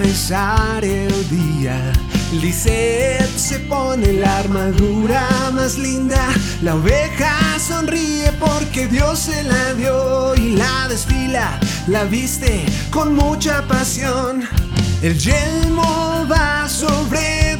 empezar el día. Lisette se pone la armadura más linda. La oveja sonríe porque Dios se la dio y la desfila, la viste con mucha pasión. El yelmo va sobre